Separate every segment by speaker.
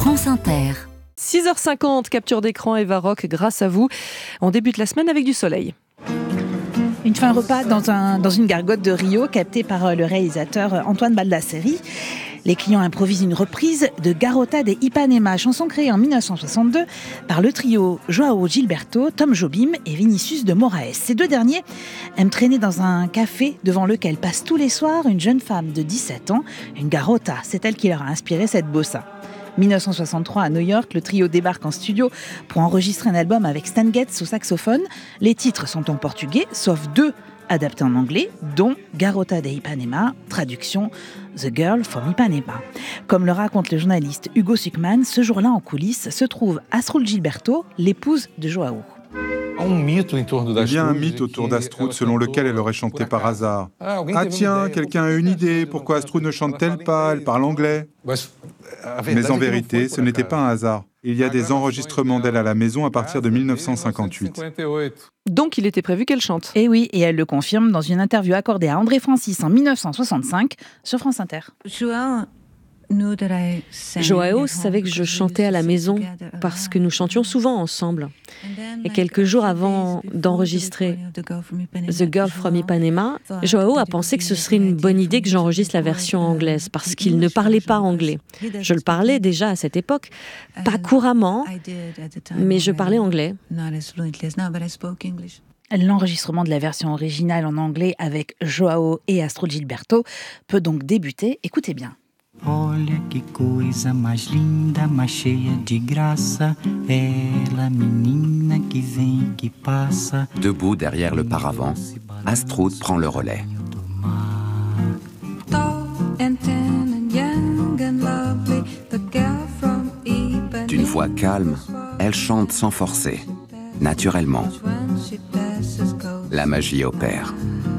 Speaker 1: France Inter.
Speaker 2: 6h50, capture d'écran Eva Rock, grâce à vous. On débute la semaine avec du soleil.
Speaker 3: Une fin repas dans une gargote de Rio, captée par le réalisateur Antoine Baldasseri. Les clients improvisent une reprise de Garota de Ipanema, chanson créée en 1962 par le trio Joao Gilberto, Tom Jobim et Vinicius de Moraes. Ces deux derniers aiment traîner dans un café devant lequel passe tous les soirs une jeune femme de 17 ans, une Garota. C'est elle qui leur a inspiré cette bossa. 1963 à New York, le trio débarque en studio pour enregistrer un album avec Stan Getz au saxophone. Les titres sont en portugais, sauf deux adaptés en anglais, dont Garota de Ipanema, traduction The Girl from Ipanema. Comme le raconte le journaliste Hugo Suckman, ce jour-là en coulisses se trouve Astrud Gilberto, l'épouse de Joao.
Speaker 4: Il y a un mythe autour d'Astrud selon lequel elle aurait chanté par hasard. Ah tiens, quelqu'un a une idée, pourquoi Astrud ne chante-t-elle pas, elle parle anglais. Mais en vérité, ce n'était pas un hasard. Il y a des enregistrements d'elle à la maison à partir de 1958.
Speaker 2: Donc il était prévu qu'elle chante.
Speaker 3: Et oui, et elle le confirme dans une interview accordée à André Francis en 1965 sur France Inter.
Speaker 5: Joao savait que je chantais à la maison parce que nous chantions souvent ensemble. Et quelques jours avant d'enregistrer The Girl from Ipanema, Joao a pensé que ce serait une bonne idée que j'enregistre la version anglaise parce qu'il ne parlait pas anglais. Je le parlais déjà à cette époque, pas couramment, mais je parlais anglais.
Speaker 3: L'enregistrement de la version originale en anglais avec Joao et Astrud Gilberto peut donc débuter. Écoutez bien.
Speaker 6: Olha que coisa mais linda, mais cheia de graça, ela menina que vem que passa.
Speaker 7: Debout derrière le paravent, Astrud prend le relais. D'une voix calme, elle chante sans forcer, naturellement. La magie opère.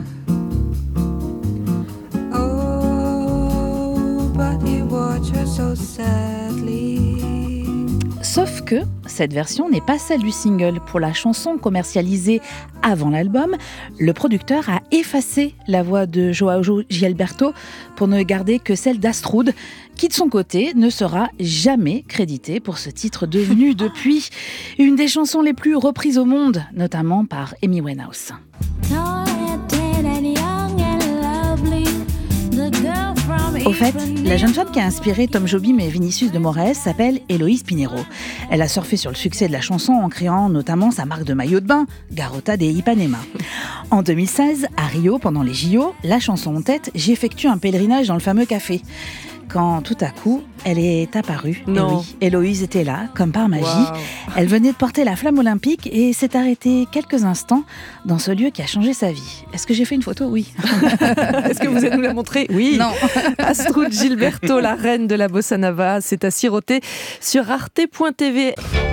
Speaker 3: Sauf que cette version n'est pas celle du single. Pour la chanson commercialisée avant l'album, le producteur a effacé la voix de Joao Gilberto pour ne garder que celle d'Astrud, qui de son côté ne sera jamais crédité pour ce titre devenu depuis une des chansons les plus reprises au monde, notamment par Amy Winehouse. Au fait, la jeune femme qui a inspiré Tom Jobim et Vinicius de Moraes s'appelle Héloïse Pinheiro. Elle a surfé sur le succès de la chanson en créant notamment sa marque de maillot de bain, Garota de Ipanema. En 2016, à Rio, pendant les JO, la chanson en tête, j'effectue un pèlerinage dans le fameux café. Quand tout à coup, elle est apparue.
Speaker 2: Non.
Speaker 3: Et oui, Héloïse était là, comme par magie.
Speaker 2: Wow.
Speaker 3: Elle venait de porter la flamme olympique et s'est arrêtée quelques instants dans ce lieu qui a changé sa vie. Est-ce que j'ai fait une photo ? Oui.
Speaker 2: Est-ce que vous allez nous la montrer ? Oui.
Speaker 3: Non.
Speaker 2: Astrud Gilberto, la reine de la bossa nova, c'est à siroter sur arte.tv.